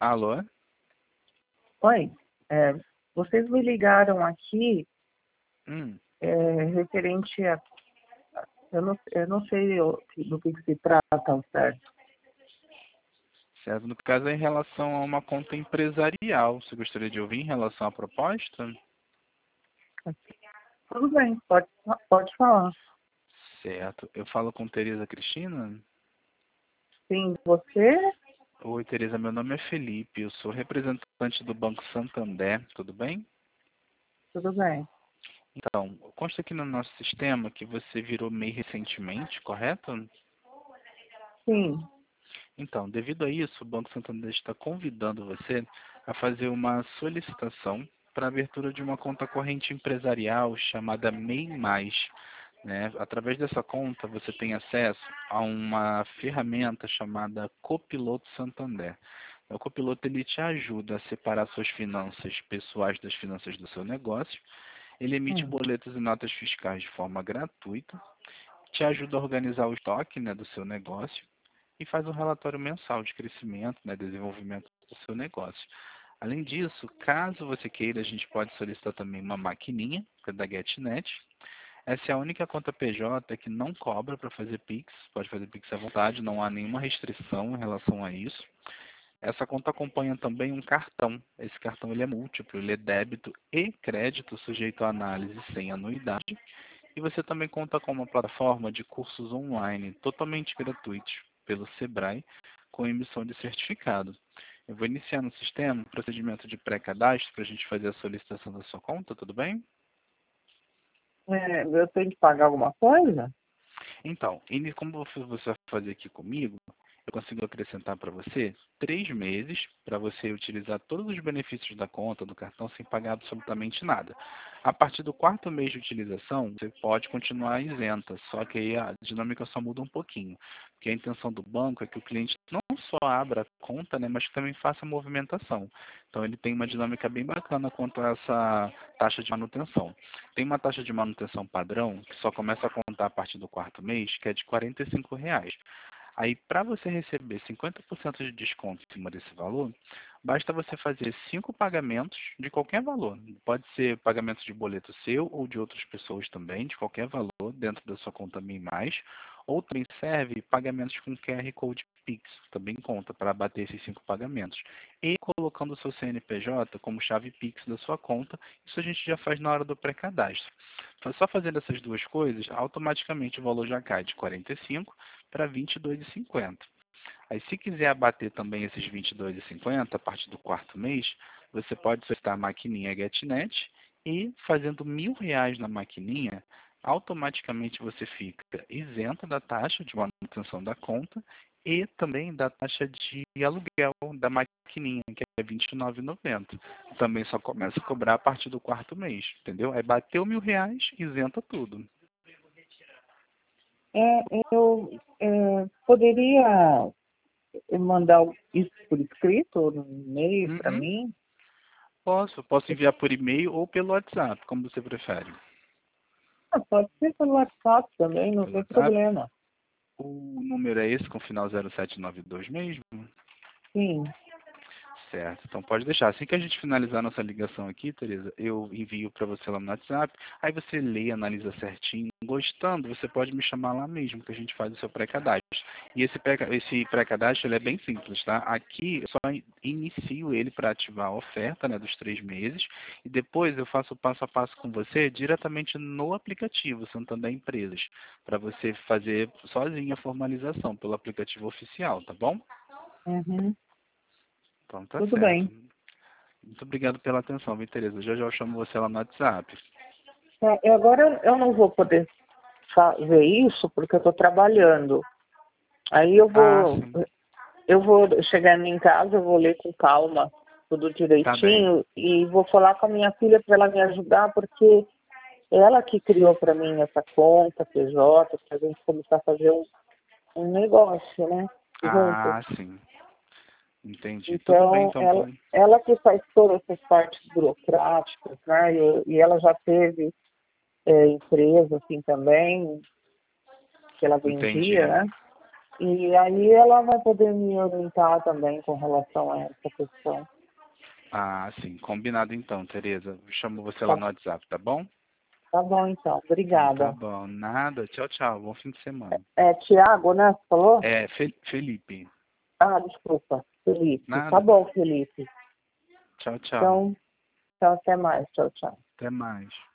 Alô? Oi, é, vocês me ligaram aqui Hum, referente a. Eu não sei do que se trata, ao certo. certo. No caso, é em relação a uma conta empresarial. Você gostaria de ouvir em relação à proposta? Tudo bem, pode falar. Certo. Eu falo com Tereza Cristina? Sim, você? Oi, Tereza. Meu nome é Felipe. Eu sou representante do Banco Santander. Tudo bem? Tudo bem. Então, consta aqui no nosso sistema que você virou MEI recentemente, correto? Sim. Então, devido a isso, o Banco Santander está convidando você a fazer uma solicitação para a abertura de uma conta corrente empresarial chamada MEI+. Né? Através dessa conta, você tem acesso a uma ferramenta chamada Copiloto Santander. O Copiloto ele te ajuda a separar suas finanças pessoais das finanças do seu negócio. Ele emite Hum. boletos e notas fiscais de forma gratuita, te ajuda a organizar o estoque, né, do seu negócio e faz um relatório mensal de crescimento, né, desenvolvimento do seu negócio. Além disso, caso você queira, a gente pode solicitar também uma maquininha, que é da GetNet. Essa é a única conta PJ que não cobra para fazer Pix, pode fazer Pix à vontade, não há nenhuma restrição em relação a isso. Essa conta acompanha também um cartão. Esse cartão ele é múltiplo, ele é débito e crédito, sujeito a análise sem anuidade. E você também conta com uma plataforma de cursos online totalmente gratuitos pelo Sebrae, com emissão de certificado. Eu vou iniciar no sistema um procedimento de pré-cadastro para a gente fazer a solicitação da sua conta, tudo bem? Eu tenho que pagar alguma coisa? Então, como você vai fazer aqui comigo, eu consigo acrescentar para você 3 meses para você utilizar todos os benefícios da conta, do cartão, sem pagar absolutamente nada. A partir do quarto mês de utilização, você pode continuar isenta, só que aí a dinâmica só muda um pouquinho. Porque a intenção do banco é que o cliente não só abra a conta, né, mas que também faça a movimentação. Então, ele tem uma dinâmica bem bacana quanto a essa taxa de manutenção. Tem uma taxa de manutenção padrão, que só começa a contar a partir do quarto mês, que é de R$ 45. Aí, para você receber 50% de desconto em cima desse valor, basta você fazer 5 pagamentos de qualquer valor. Pode ser pagamento de boleto seu ou de outras pessoas também, de qualquer valor, dentro da sua conta MEI+. Ou também serve pagamentos com QR Code Pix, também conta para bater esses 5 pagamentos. E colocando o seu CNPJ como chave Pix da sua conta, isso a gente já faz na hora do pré-cadastro. Só fazendo essas duas coisas, automaticamente o valor já cai de 45 para 22,50. Aí, se quiser abater também esses 22,50 a partir do quarto mês, você pode solicitar a maquininha GetNet e fazendo R$ 1.000 na maquininha, automaticamente você fica isenta da taxa de manutenção da conta e também da taxa de aluguel da maquininha, que é R$ 29,90. Também só começa a cobrar a partir do quarto mês, entendeu? Aí bateu R$ 1.000, isenta tudo. Eu poderia mandar isso por escrito, no e-mail para Uhum. mim? Posso enviar por e-mail ou pelo WhatsApp, como você prefere. Pode ser pelo WhatsApp também, não Pelo tem WhatsApp, problema. o número é esse, com final 0792 mesmo? Sim. Certo, então pode deixar. Assim que a gente finalizar nossa ligação aqui, Tereza, eu envio para você lá no WhatsApp, aí você lê, analisa certinho. Gostando, você pode me chamar lá mesmo, que a gente faz o seu pré-cadastro. E esse pré-cadastro ele é bem simples, tá? Aqui eu só inicio ele para ativar a oferta, né, dos 3 meses, e depois eu faço o passo a passo com você diretamente no aplicativo Santander Empresas, para você fazer sozinho a formalização pelo aplicativo oficial, tá bom? Uhum. Então tá Tudo certo. bem. Muito obrigado pela atenção, viu, Tereza? Já já eu chamo você lá no WhatsApp. Agora eu não vou poder fazer isso porque eu estou trabalhando. Aí Ah, sim. eu vou chegar em casa, eu vou ler com calma tudo Tá bem. direitinho e vou falar com a minha filha para ela me ajudar, porque ela que criou para mim essa conta PJ, para a gente começar a fazer um negócio, né? Juntos. Ah, sim. Entendi. Tudo bem, Então, então. ela que faz todas essas partes burocráticas, né? E ela já teve empresa assim também, que ela Entendi. vendia, né? E aí ela vai poder me orientar também com relação a essa questão. Ah, sim. Combinado então, Tereza. Eu chamo você lá Tá, no WhatsApp, tá bom? tá bom, então. Então tá Obrigada. bom. Nada. Tchau, tchau. Bom fim de semana. É Tiago, né? Você falou? É, Felipe. Ah, desculpa. Felipe. Tá Nada. bom, Felipe. Tchau, tchau. Então, até mais. Tchau, tchau. Até mais.